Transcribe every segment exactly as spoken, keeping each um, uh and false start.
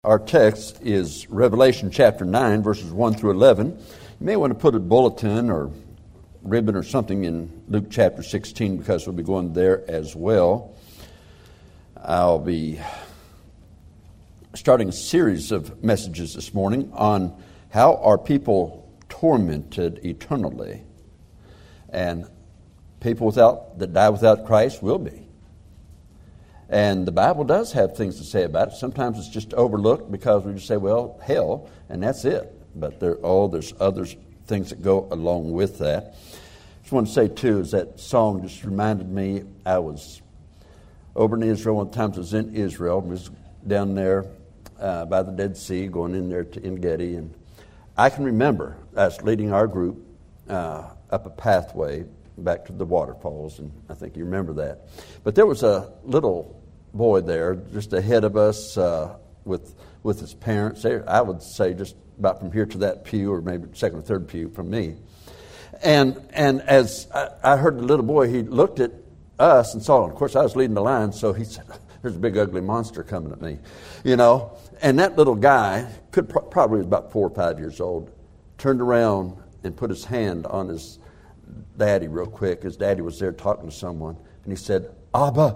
Our text is Revelation chapter nine, verses one through eleven. You may want to put a bulletin or ribbon or something in Luke chapter sixteen because we'll be going there as well. I'll be starting a series of messages this morning on how are people tormented eternally. And people without that die without Christ will be. And the Bible does have things to say about it. Sometimes it's just overlooked because we just say, well, hell, and that's it. But there, oh, there's other things that go along with that. Just want to say, too, is that song just reminded me, I was over in Israel one time. I was in Israel. I was down there uh, by the Dead Sea, going in there to En Gedi. And I can remember us leading our group uh, up a pathway back to the waterfalls, and I think you remember that. But there was a little boy there just ahead of us uh, with with his parents. They, I would say just about from here to that pew, or maybe second or third pew from me. And and as I, I heard the little boy, he looked at us and saw, of course, I was leading the line, so he said, there's a big ugly monster coming at me, you know. And that little guy, could pro- probably was about four or five years old, turned around and put his hand on his daddy real quick. His daddy was there talking to someone, and he said, Abba.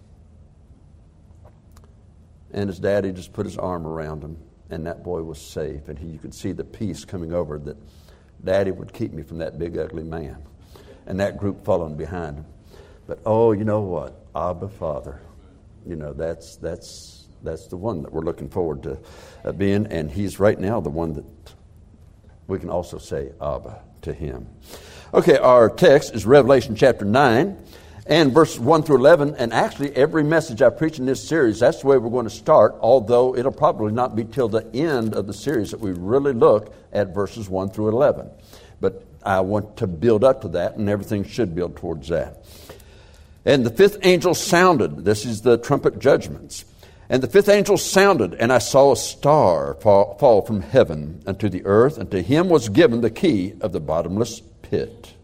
And his daddy just put his arm around him, and that boy was safe. And he, you could see the peace coming over that daddy would keep me from that big ugly man, and that group following behind him. But oh, you know what? Abba Father, you know, that's that's that's the one that we're looking forward to uh, being, and he's right now the one that we can also say Abba to him. Okay, our text is Revelation chapter nine and verses one through eleven. And actually, every message I preach in this series, that's the way we're going to start, although it'll probably not be till the end of the series that we really look at verses one through eleven. But I want to build up to that, and everything should build towards that. And the fifth angel sounded. This is the trumpet judgments. And the fifth angel sounded, and I saw a star fall, fall from heaven unto the earth, and to him was given the key of the bottomless pit.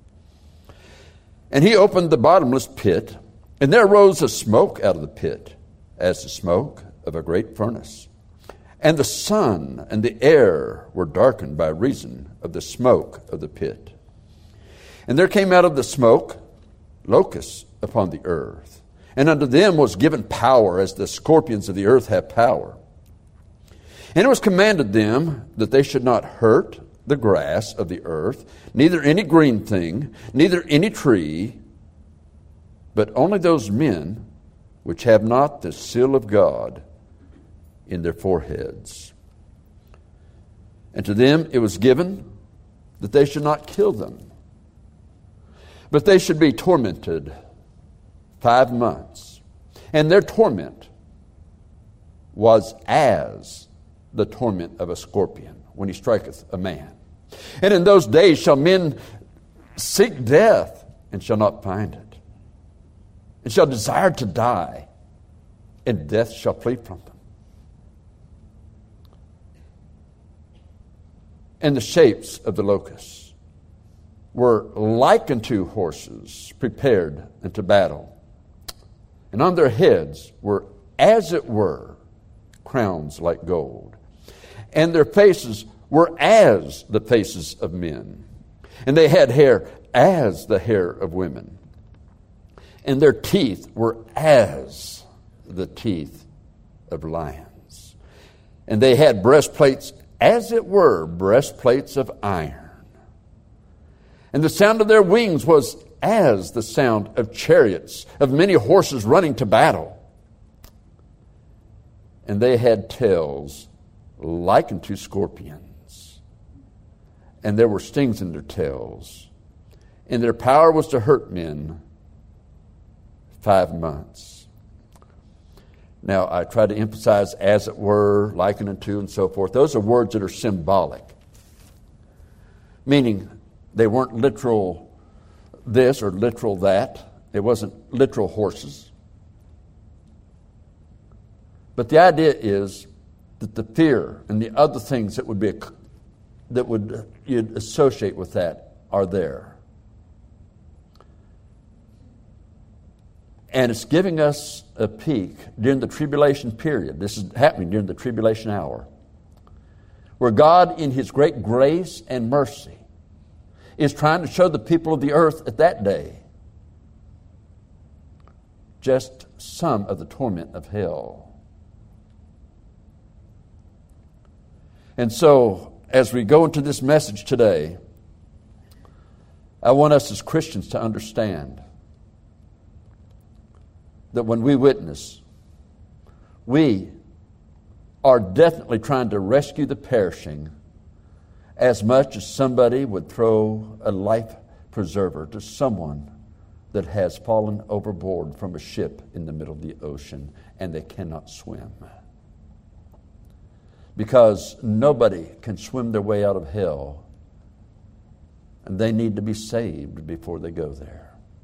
And he opened the bottomless pit, and there rose a smoke out of the pit, as the smoke of a great furnace. And the sun and the air were darkened by reason of the smoke of the pit. And there came out of the smoke locusts upon the earth, and unto them was given power, as the scorpions of the earth have power. And it was commanded them that they should not hurt the grass of the earth, neither any green thing, neither any tree, but only those men which have not the seal of God in their foreheads. And to them it was given that they should not kill them, but they should be tormented five months. And their torment was as the torment of a scorpion when he striketh a man. And in those days shall men seek death, and shall not find it, and shall desire to die, and death shall flee from them. And the shapes of the locusts were like unto horses prepared unto battle, and on their heads were, as it were, crowns like gold, and their faces were as the faces of men, and they had hair as the hair of women, and their teeth were as the teeth of lions, and they had breastplates, as it were, breastplates of iron, and the sound of their wings was as the sound of chariots, of many horses running to battle, and they had tails like unto scorpions, and there were stings in their tails, and their power was to hurt men five months. Now, I try to emphasize as it were, liken unto, and so forth. Those are words that are symbolic, meaning they weren't literal this or literal that. It wasn't literal horses. But the idea is that the fear and the other things that would be that would you'd associate with that are there. And it's giving us a peek during the tribulation period. This is happening during the tribulation hour, where God, in His great grace and mercy, is trying to show the people of the earth at that day just some of the torment of hell. And so, as we go into this message today, I want us as Christians to understand that when we witness, we are definitely trying to rescue the perishing as much as somebody would throw a life preserver to someone that has fallen overboard from a ship in the middle of the ocean and they cannot swim. Because nobody can swim their way out of hell, and they need to be saved before they go there.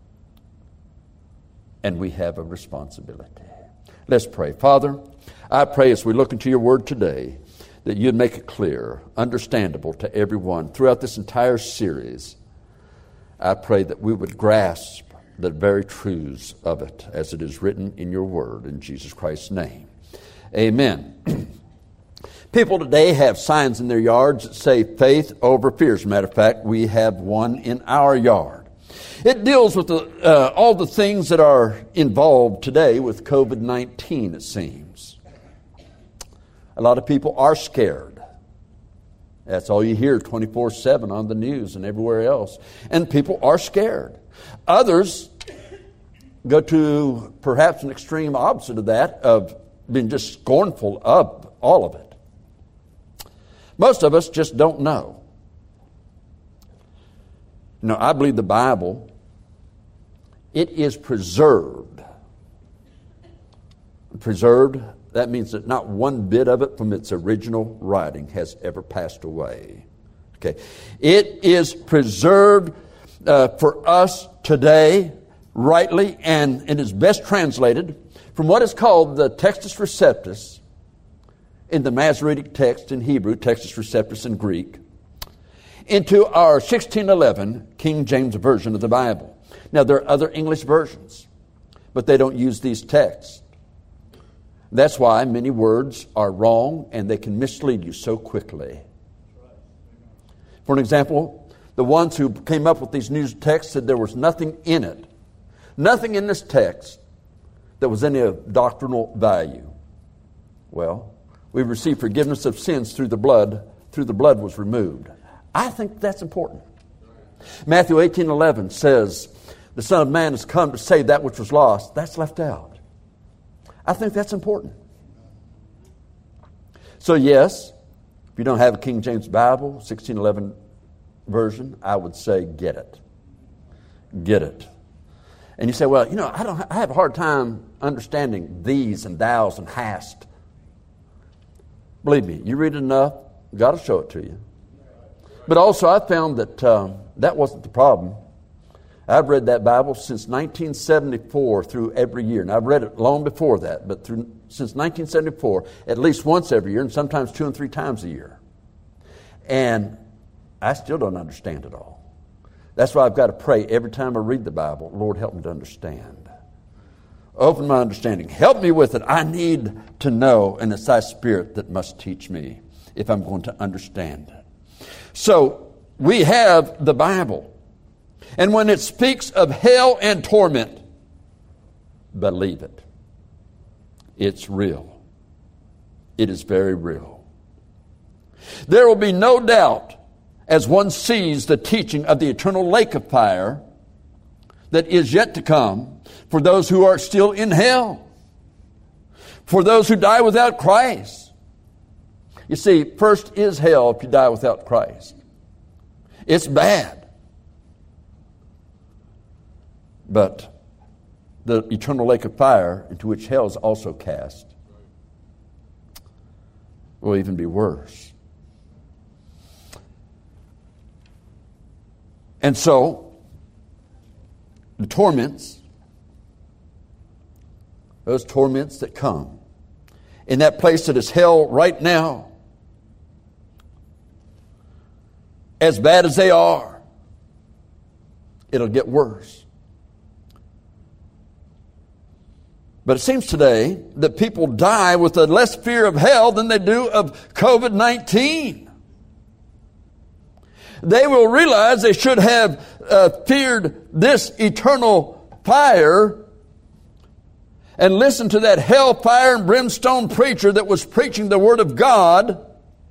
And we have a responsibility. Let's pray. Father, I pray as we look into your word today that you'd make it clear, understandable to everyone throughout this entire series. I pray that we would grasp the very truths of it as it is written in your word, in Jesus Christ's name. Amen. People today have signs in their yards that say faith over fear. As a matter of fact, we have one in our yard. It deals with the, uh, all the things that are involved today with covid nineteen, it seems. A lot of people are scared. That's all you hear twenty-four seven on the news and everywhere else. And people are scared. Others go to perhaps an extreme opposite of that, of being just scornful of all of it. Most of us just don't know. You know, I believe the Bible, it is preserved. Preserved, that means that not one bit of it from its original writing has ever passed away. Okay, it is preserved uh, for us today, rightly, and it is best translated from what is called the Textus Receptus in the Masoretic text in Hebrew, Textus Receptus in Greek, into our sixteen eleven King James Version of the Bible. Now, there are other English versions, but they don't use these texts. That's why many words are wrong and they can mislead you so quickly. For an example, the ones who came up with these new texts said there was nothing in it, nothing in this text that was any of doctrinal value. Well, we receive forgiveness of sins through the blood, through the blood was removed. I think that's important. Matthew eighteen eleven says, the Son of Man has come to save that which was lost. That's left out. I think that's important. So yes, if you don't have a King James Bible, sixteen eleven version, I would say get it. Get it. And you say, well, you know, I don't. I have a hard time understanding these and thous and hast. Believe me, you read it enough, God will show it to you. But also I found that um, that wasn't the problem. I've read that Bible since nineteen seventy-four through every year. And I've read it long before that, but through since nineteen seventy-four, at least once every year, and sometimes two and three times a year. And I still don't understand it all. That's why I've got to pray every time I read the Bible, Lord, help me to understand. Open my understanding. Help me with it. I need to know, and it's thy Spirit that must teach me if I'm going to understand it. So we have the Bible. And when it speaks of hell and torment, believe it. It's real. It is very real. There will be no doubt as one sees the teaching of the eternal lake of fire that is yet to come for those who are still in hell, for those who die without Christ. You see, first is hell if you die without Christ. It's bad. But the eternal lake of fire into which hell is also cast will even be worse. And so, the torments, those torments that come in that place that is hell right now, as bad as they are, it'll get worse. But it seems today that people die with a less fear of hell than they do of covid nineteen. They will realize they should have uh, feared this eternal fire and listened to that hellfire and brimstone preacher that was preaching the Word of God,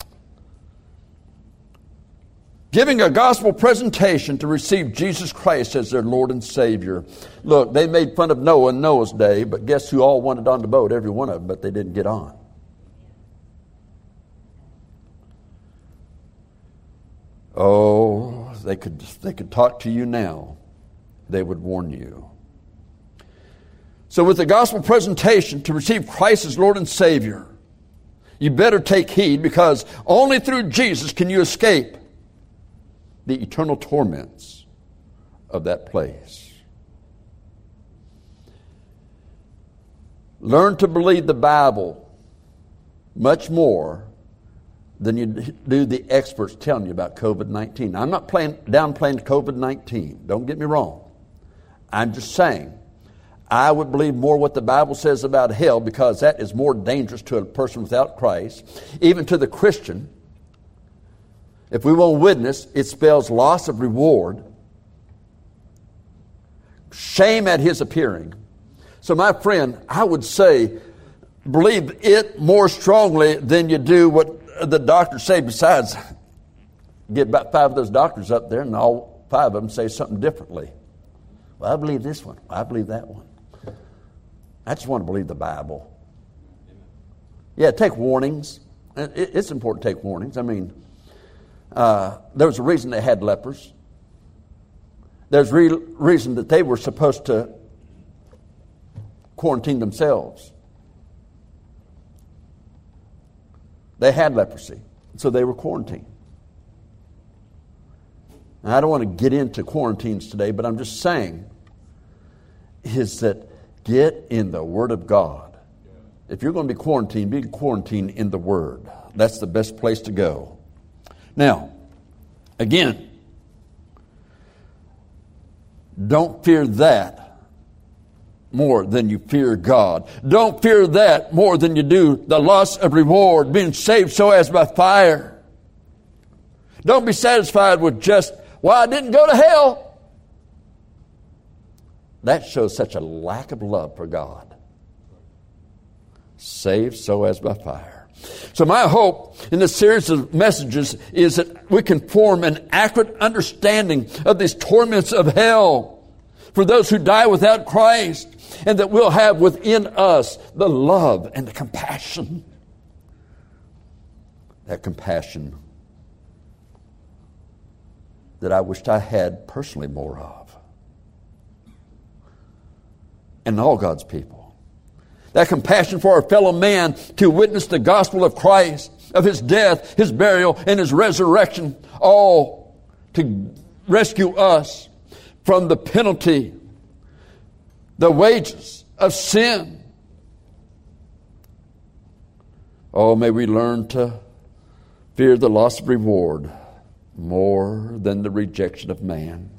giving a gospel presentation to receive Jesus Christ as their Lord and Savior. Look, they made fun of Noah in Noah's day, but guess who all wanted on the boat? Every one of them, but they didn't get on. Oh, they could, they could talk to you now. They would warn you. So with the gospel presentation to receive Christ as Lord and Savior, you better take heed, because only through Jesus can you escape the eternal torments of that place. Learn to believe the Bible much more than you do the experts telling you about covid nineteen. I'm not playing, downplaying covid nineteen. Don't get me wrong. I'm just saying I would believe more what the Bible says about hell, because that is more dangerous to a person without Christ, even to the Christian. If we won't witness, it spells loss of reward, shame at His appearing. So my friend, I would say, believe it more strongly than you do what the doctors say. Besides, get about five of those doctors up there and all five of them say something differently. Well, I believe this one. I believe that one. I just want to believe the Bible. Yeah, take warnings. It's important to take warnings. I mean, uh, there was a reason they had lepers. There's a re- reason that they were supposed to quarantine themselves. They had leprosy, so they were quarantined. Now, I don't want to get into quarantines today, but I'm just saying is that get in the Word of God. If you're going to be quarantined, be quarantined in the Word. That's the best place to go. Now, again, don't fear that more than you fear God. Don't fear that more than you do the loss of reward, being saved so as by fire. Don't be satisfied with just, well, I didn't go to hell. That shows such a lack of love for God. Saved so as by fire. So my hope in this series of messages is that we can form an accurate understanding of these torments of hell for those who die without Christ, and that we'll have within us the love and the compassion. That compassion that I wished I had personally more of. And all God's people. That compassion for our fellow man to witness the gospel of Christ, of His death, His burial, and His resurrection, all to rescue us from the penalty, the wages of sin. Oh, may we learn to fear the loss of reward more than the rejection of man.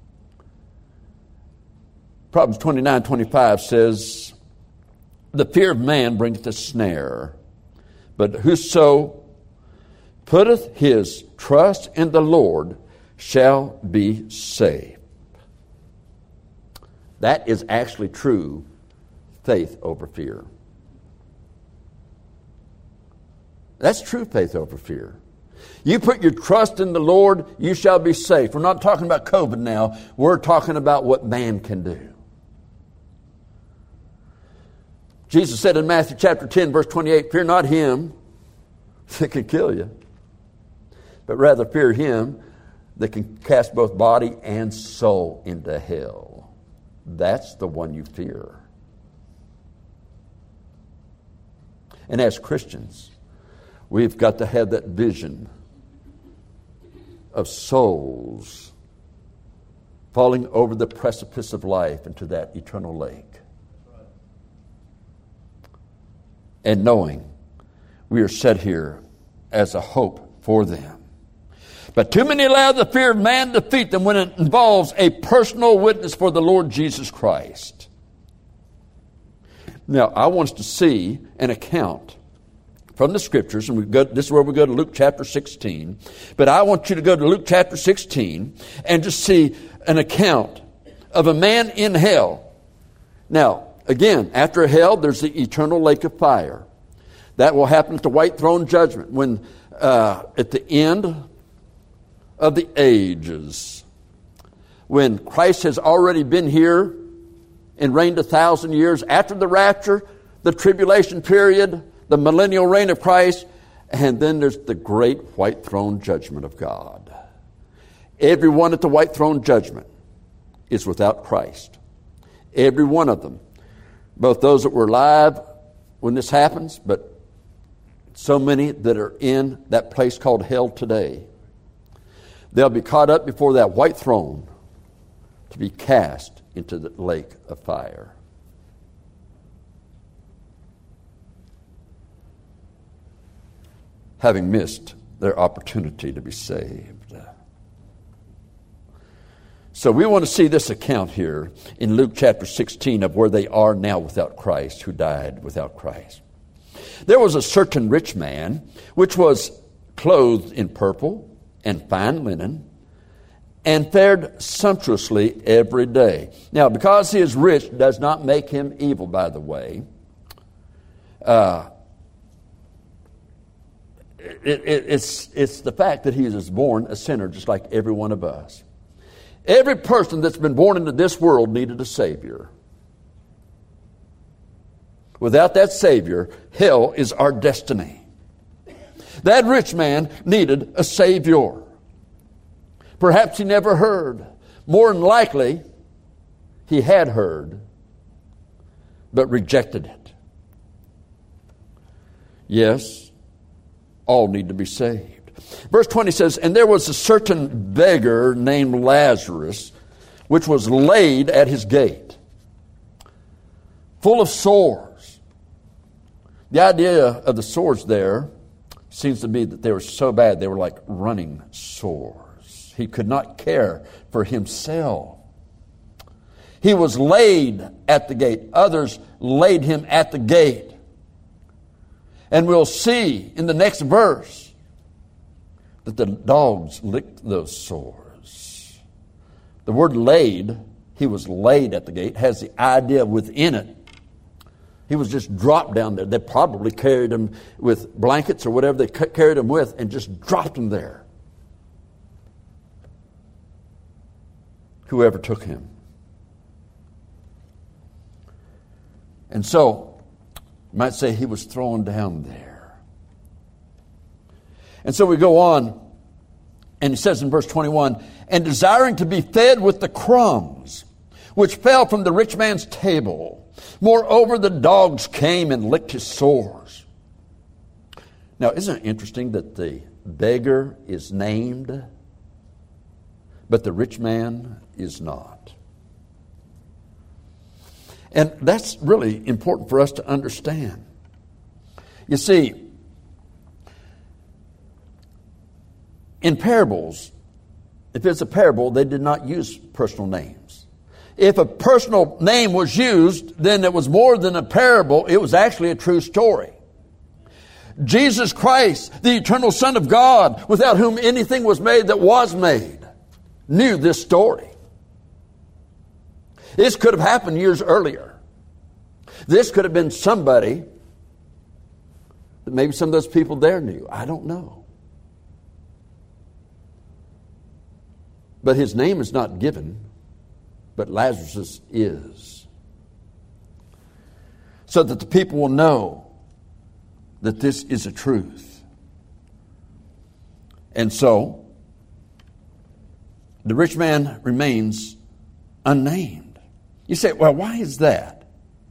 Proverbs twenty-nine twenty-five says, the fear of man bringeth a snare, but whoso putteth his trust in the Lord shall be saved. That is actually true faith over fear. That's true faith over fear. You put your trust in the Lord, you shall be safe. We're not talking about COVID now. We're talking about what man can do. Jesus said in Matthew chapter ten, verse twenty-eight, fear not him that can kill you, but rather fear him that can cast both body and soul into hell. That's the one you fear. And as Christians, we've got to have that vision of souls falling over the precipice of life into that eternal lake. And knowing we are set here as a hope for them. But too many allow the fear of man to defeat them when it involves a personal witness for the Lord Jesus Christ. Now, I want us to see an account from the Scriptures, and we go, this is where we go to Luke chapter sixteen. But I want you to go to Luke chapter sixteen and just see an account of a man in hell. Now, again, after hell, there's the eternal lake of fire. That will happen at the white throne judgment, when uh, at the end of the ages, when Christ has already been here and reigned a thousand years. After the rapture, the tribulation period, the millennial reign of Christ, and then there's the great white throne judgment of God. Everyone at the white throne judgment is without Christ. Every one of them. Both those that were alive when this happens, but so many that are in that place called hell today. They'll be caught up before that white throne to be cast into the lake of fire. Having missed their opportunity to be saved. So we want to see this account here in Luke chapter sixteen of where they are now without Christ, who died without Christ. There was a certain rich man which was clothed in purple and fine linen, and fared sumptuously every day. Now, because he is rich does not make him evil, by the way. Uh, it, it, it's, it's the fact that he is born a sinner just like every one of us. Every person that's been born into this world needed a Savior. Without that Savior, hell is our destiny. That rich man needed a Savior. Perhaps he never heard. More than likely, he had heard, but rejected it. Yes, all need to be saved. Verse twenty says, and there was a certain beggar named Lazarus, which was laid at his gate, full of sores. The idea of the sores there seems to be that they were so bad they were like running sores. He could not care for himself. He was laid at the gate. Others laid him at the gate. And we'll see in the next verse that the dogs licked those sores. The word laid, he was laid at the gate, has the idea within it. He was just dropped down there. They probably carried him with blankets or whatever they carried him with and just dropped him there. Whoever took him. And so, you might say he was thrown down there. And so we go on, and it says in verse twenty-one, and desiring to be fed with the crumbs which fell from the rich man's table, moreover the dogs came and licked his sores. Now, isn't it interesting that the beggar is named, but the rich man is not? And that's really important for us to understand. You see, in parables, if it's a parable, they did not use personal names. If a personal name was used, then it was more than a parable. It was actually a true story. Jesus Christ, the eternal Son of God, without whom anything was made that was made, knew this story. This could have happened years earlier. This could have been somebody that maybe some of those people there knew. I don't know. But his name is not given, but Lazarus is. So that the people will know that this is a truth. And so, the rich man remains unnamed. You say, well, why is that?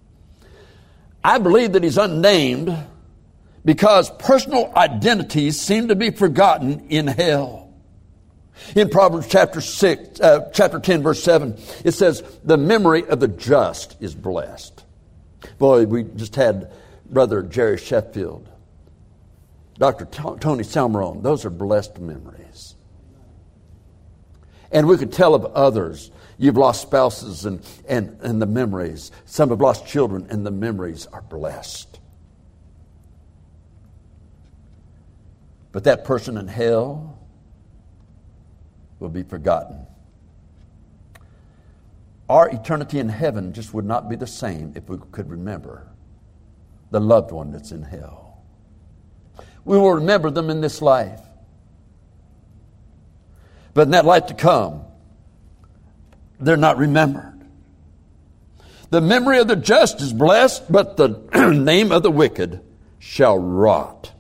I believe that he's unnamed because personal identities seem to be forgotten in hell. In Proverbs chapter six, uh, chapter ten, verse seven, it says, the memory of the just is blessed. Boy, we just had Brother Jerry Sheffield, Doctor T- Tony Salmarone. Those are blessed memories. And we could tell of others. You've lost spouses and, and, and the memories. Some have lost children and the memories are blessed. But that person in hell will be forgotten. Our eternity in heaven just would not be the same if we could remember the loved one that's in hell. We will remember them in this life. But in that life to come, they're not remembered. The memory of the just is blessed, but the name of the wicked shall rot.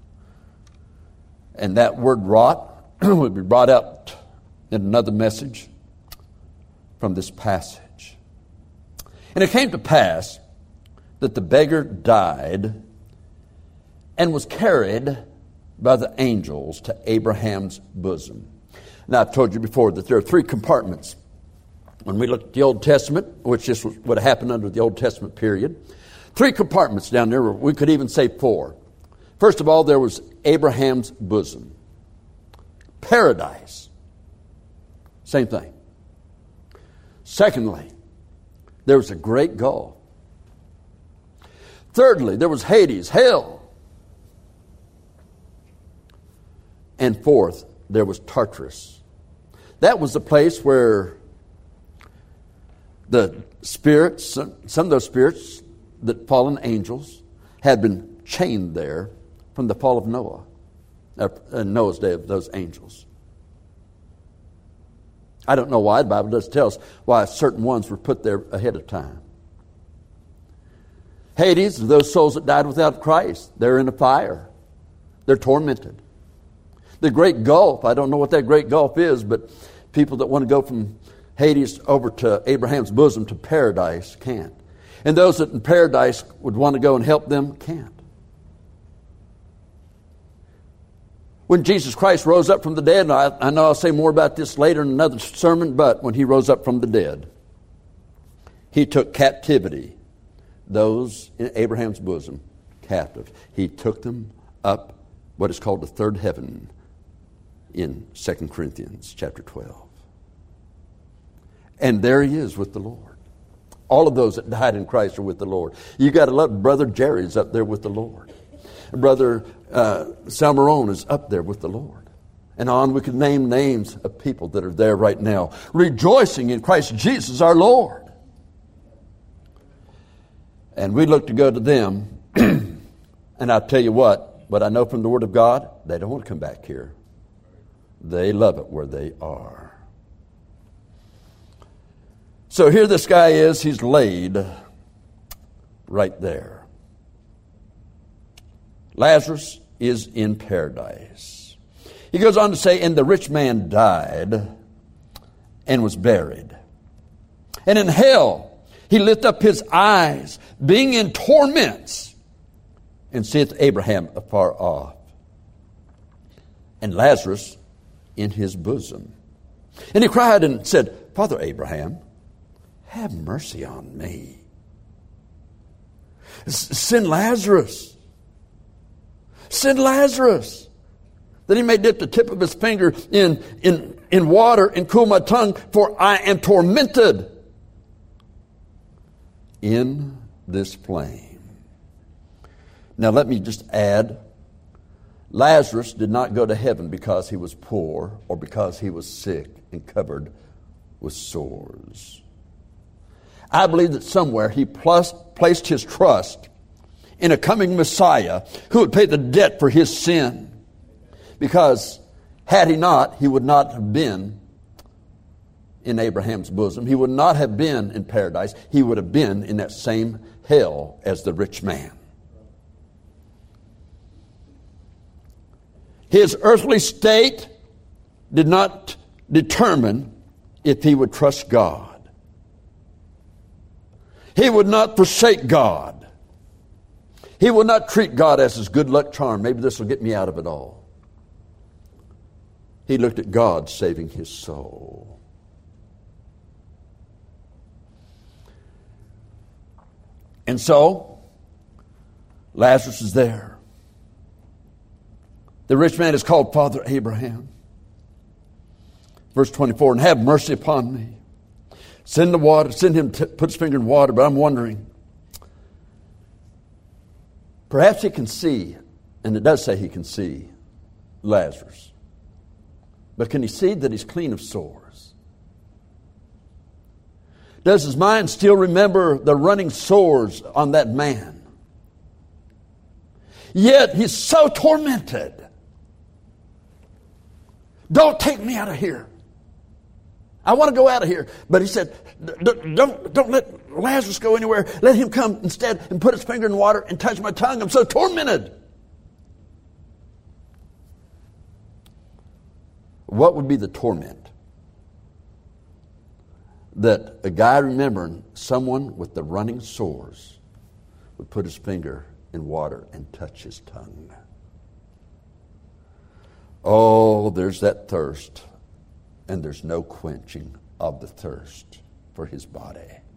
And that word rot will be brought out in another message from this passage. And it came to pass that the beggar died and was carried by the angels to Abraham's bosom. Now, I've told you before that there are three compartments. When we look at the Old Testament, which this was what happened under the Old Testament period, three compartments down there, we could even say four. First of all, there was Abraham's bosom. Paradise. Same thing. Secondly, there was a great gulf. Thirdly, there was Hades, hell. And fourth, there was Tartarus. That was the place where the spirits, some, some of those spirits, that fallen angels, had been chained there from the fall of Noah, uh, Noah's day of those angels. I don't know why. The Bible doesn't tell us why certain ones were put there ahead of time. Hades, those souls that died without Christ, they're in a fire. They're tormented. The great gulf, I don't know what that great gulf is, but people that want to go from Hades over to Abraham's bosom to paradise can't. And those that in paradise would want to go and help them can't. When Jesus Christ rose up from the dead, and I, I know I'll say more about this later in another sermon, but when he rose up from the dead, he took captivity, those in Abraham's bosom, captive. He took them up what is called the third heaven in Second Corinthians chapter twelve. And there he is with the Lord. All of those that died in Christ are with the Lord. You got to love Brother Jerry's up there with the Lord. Brother uh, Salmarone is up there with the Lord. And on we could name names of people that are there right now, rejoicing in Christ Jesus our Lord. And we look to go to them. And I'll tell you what, what I know from the Word of God, they don't want to come back here. They love it where they are. So here this guy is, he's laid right there. Lazarus is in paradise. He goes on to say, and the rich man died and was buried. And in hell he lift up his eyes, being in torments, and seeth Abraham afar off, and Lazarus in his bosom. And he cried and said, Father Abraham, have mercy on me. Send Lazarus. Send Lazarus, that he may dip the tip of his finger in, in, in water and cool my tongue, for I am tormented in this flame. Now let me just add, Lazarus did not go to heaven because he was poor or because he was sick and covered with sores. I believe that somewhere he plus, placed his trust in a coming Messiah who would pay the debt for his sin. Because had he not, he would not have been in Abraham's bosom. He would not have been in paradise. He would have been in that same hell as the rich man. His earthly state did not determine if he would trust God. He would not forsake God. He would not treat God as his good luck charm. Maybe this will get me out of it all. He looked at God saving his soul. And so, Lazarus is there. The rich man is called Father Abraham. Verse twenty-four, and have mercy upon me. Send the water, send him to put his finger in water, but I'm wondering, perhaps he can see, and it does say he can see Lazarus. But can he see that he's clean of sores? Does his mind still remember the running sores on that man? Yet he's so tormented. Don't take me out of here. I want to go out of here. But he said, don't, don't let Lazarus go anywhere. Let him come instead and put his finger in water and touch my tongue. I'm so tormented. What would be the torment? That a guy remembering someone with the running sores would put his finger in water and touch his tongue. Oh, there's that thirst, and there's no quenching of the thirst for his body.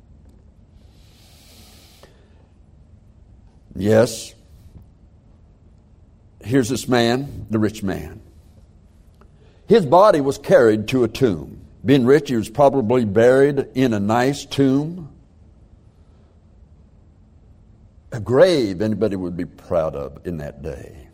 Yes, here's this man, the rich man. His body was carried to a tomb. Being rich, he was probably buried in a nice tomb. A grave anybody would be proud of in that day.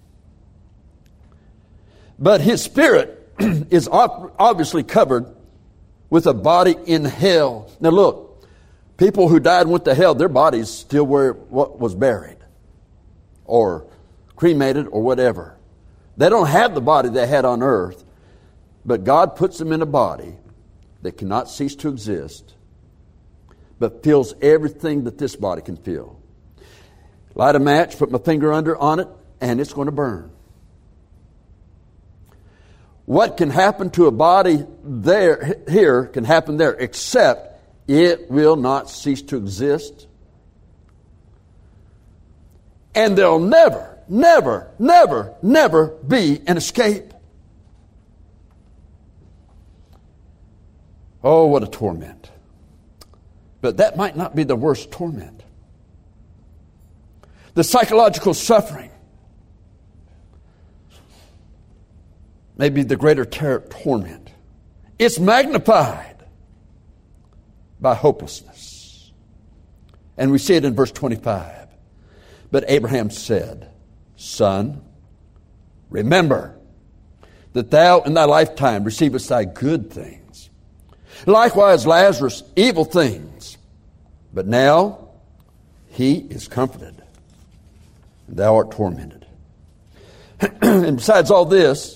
But his spirit is obviously covered with a body in hell. Now look, people who died and went to hell, their bodies still were what was buried or cremated or whatever. They don't have the body they had on earth, but God puts them in a body that cannot cease to exist, but feels everything that this body can feel. Light a match, put my finger under on it, and it's going to burn. What can happen to a body there, here, can happen there, except it will not cease to exist. And there'll never, never, never, never be an escape. Oh, what a torment. But that might not be the worst torment. The psychological suffering may be the greater ter- torment. It's magnified by hopelessness. And we see it in verse twenty-five. But Abraham said, Son, remember that thou in thy lifetime receivest thy good things. Likewise Lazarus evil things. But now he is comforted, and thou art tormented. And besides all this,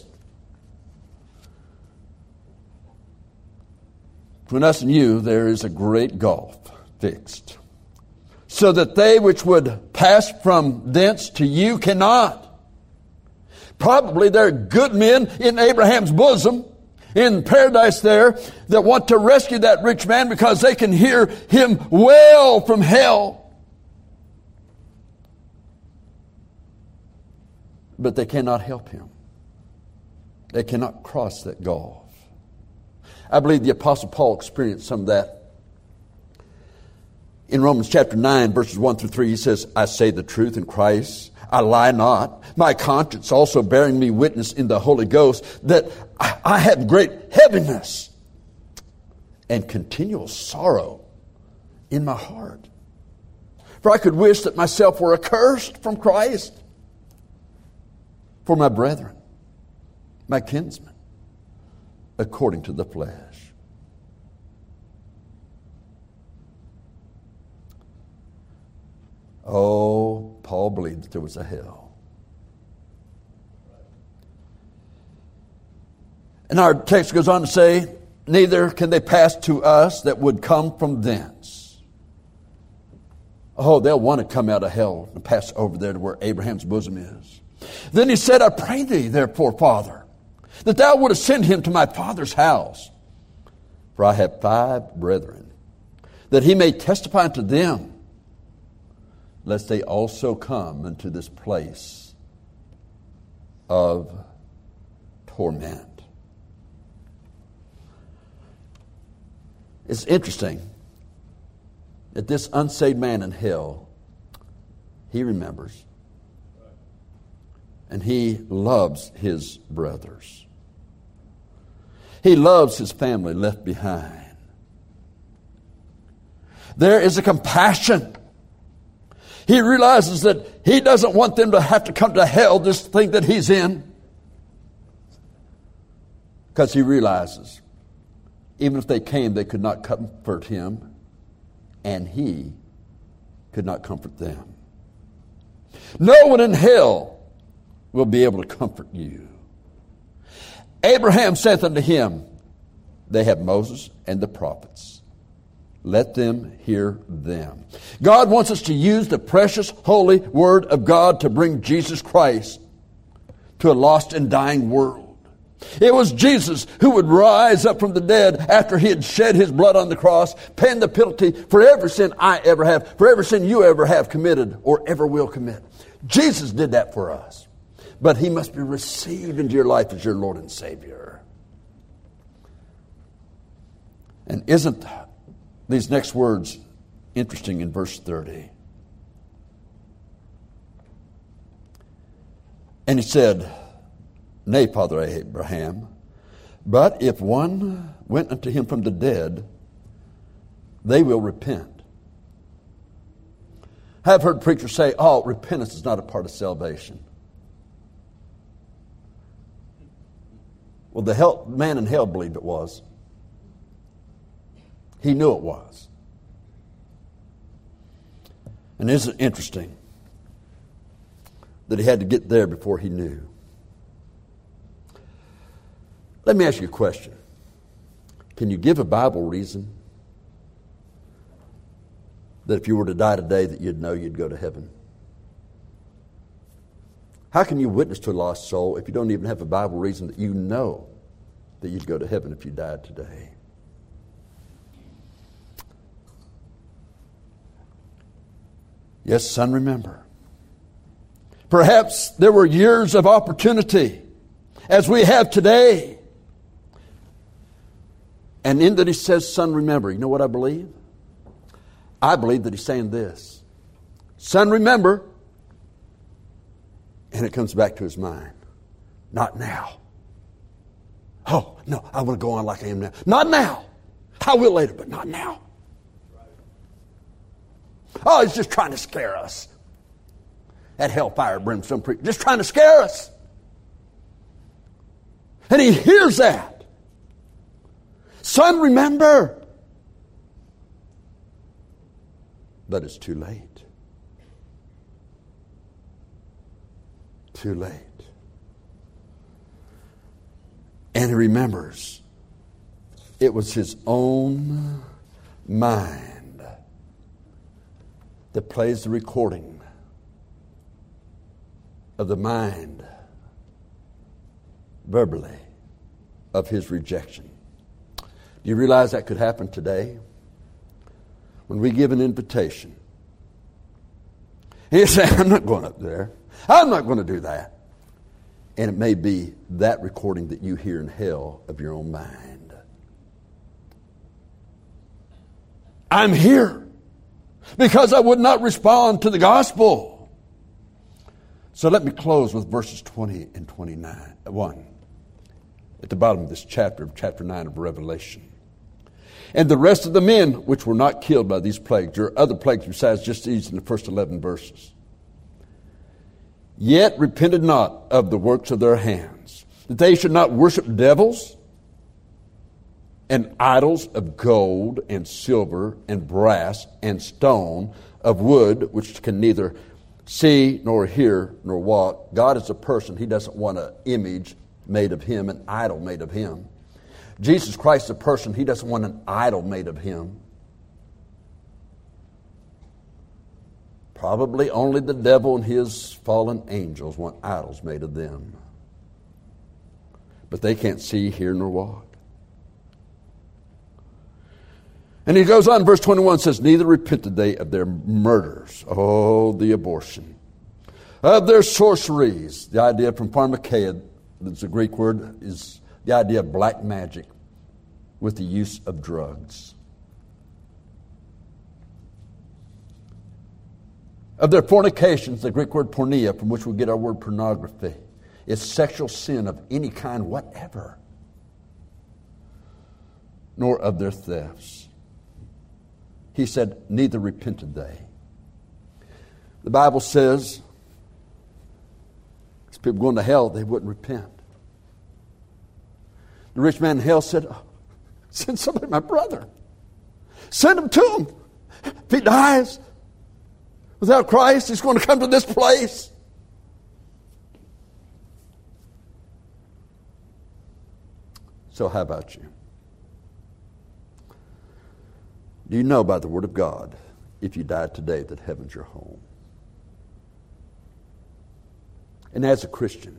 between us and you there is a great gulf fixed, so that they which would pass from thence to you cannot. Probably there are good men in Abraham's bosom, in paradise there, that want to rescue that rich man because they can hear him wail from hell. But they cannot help him. They cannot cross that gulf. I believe the Apostle Paul experienced some of that. In Romans chapter nine, verses one through three, he says, I say the truth in Christ. I lie not. My conscience also bearing me witness in the Holy Ghost that I have great heaviness and continual sorrow in my heart. For I could wish that myself were accursed from Christ for my brethren, my kinsmen, according to the flesh. Oh, Paul believed that there was a hell. And our text goes on to say, neither can they pass to us that would come from thence. Oh, they'll want to come out of hell and pass over there to where Abraham's bosom is. Then he said, I pray thee, therefore, Father, that thou wouldest send him to my father's house. For I have five brethren, that he may testify unto them, lest they also come into this place of torment. It's interesting that this unsaved man in hell, he remembers. And he loves his brothers. He loves his family left behind. There is a compassion. He realizes that he doesn't want them to have to come to hell, this thing that he's in. Because he realizes, even if they came, they could not comfort him, and he could not comfort them. No one in hell will be able to comfort you. Abraham saith unto him, they have Moses and the prophets. Let them hear them. God wants us to use the precious, holy Word of God to bring Jesus Christ to a lost and dying world. It was Jesus who would rise up from the dead after he had shed his blood on the cross, paying the penalty for every sin I ever have, for every sin you ever have committed or ever will commit. Jesus did that for us. But he must be received into your life as your Lord and Savior. And isn't these next words interesting in verse thirty? And he said, Nay, Father Abraham, but if one went unto him from the dead, they will repent. I have heard preachers say, oh, repentance is not a part of salvation. Well, the hell, man in hell believed it was. He knew it was. And isn't it interesting that he had to get there before he knew? Let me ask you a question. Can you give a Bible reason that if you were to die today that you'd know you'd go to heaven? How can you witness to a lost soul if you don't even have a Bible reason that you know that you'd go to heaven if you died today? Yes, son, remember. Perhaps there were years of opportunity as we have today. And in that he says, son, remember. You know what I believe? I believe that he's saying this. Son, remember. And it comes back to his mind. Not now. Oh, no, I want to go on like I am now. Not now. I will later, but not now. Oh, he's just trying to scare us. That hellfire brimstone preacher, just trying to scare us. And he hears that. Son, remember. But it's too late. Too late. And he remembers it was his own mind that plays the recording of the mind verbally of his rejection. Do you realize that could happen today? When we give an invitation, he said, I'm not going up there. I'm not going to do that. And it may be that recording that you hear in hell of your own mind. I'm here because I would not respond to the gospel. So let me close with verses twenty and twenty-nine. One, at the bottom of this chapter, of chapter nine of Revelation. And the rest of the men which were not killed by these plagues, there are other plagues besides just these in the first eleven verses, yet repented not of the works of their hands, that they should not worship devils and idols of gold and silver and brass and stone, of wood, which can neither see nor hear nor walk. God is a person. He doesn't want an image made of him, an idol made of him. Jesus Christ is a person. He doesn't want an idol made of him. Probably only the devil and his fallen angels want idols made of them. But they can't see, hear, nor walk. And he goes on, verse twenty-one says, neither repented they of their murders. Oh, the abortion. Of their sorceries. The idea from pharmakeia, that's a Greek word, is the idea of black magic with the use of drugs. Of their fornications, the Greek word porneia, from which we get our word pornography, is sexual sin of any kind whatever. Nor of their thefts. He said, neither repented they. The Bible says, as people going to hell, they wouldn't repent. The rich man in hell said, oh, send somebody, my brother. Send him to him. If he dies without Christ, he's going to come to this place. So how about you? Do you know by the Word of God, if you died today, that heaven's your home? And as a Christian,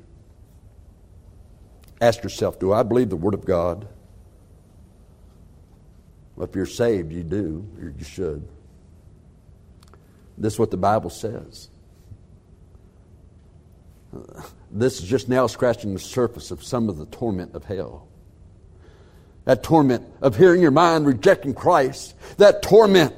ask yourself, do I believe the Word of God? Well, if you're saved, you do, or you should. This is what the Bible says. This is just now scratching the surface of some of the torment of hell. That torment of hearing your mind rejecting Christ. That torment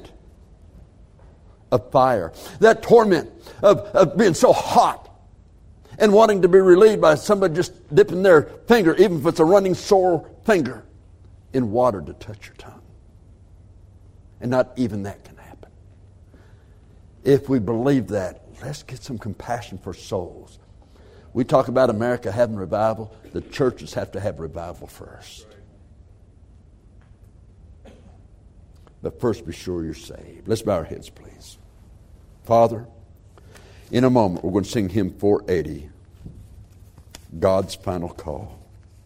of fire. That torment of, of being so hot and wanting to be relieved by somebody just dipping their finger, even if it's a running sore finger, in water to touch your tongue. And not even that can happen. If we believe that, let's get some compassion for souls. We talk about America having revival. The churches have to have revival first. But first, be sure you're saved. Let's bow our heads, please. Father, in a moment, we're going to sing hymn four eighty, God's Final Call.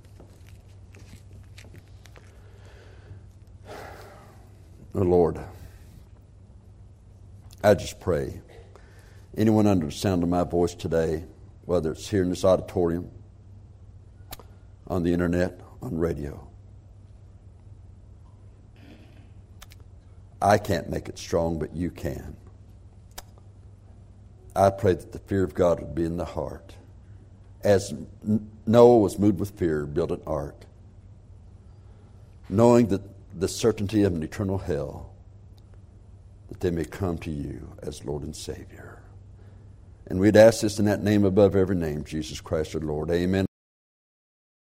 Oh, Lord, I just pray, anyone under the sound of my voice today, whether it's here in this auditorium, on the internet, on radio, I can't make it strong, but you can. I pray that the fear of God would be in the heart. As Noah was moved with fear, built an ark, knowing that the certainty of an eternal hell, that they may come to you as Lord and Savior. And we'd ask this in that name above every name, Jesus Christ our Lord. Amen.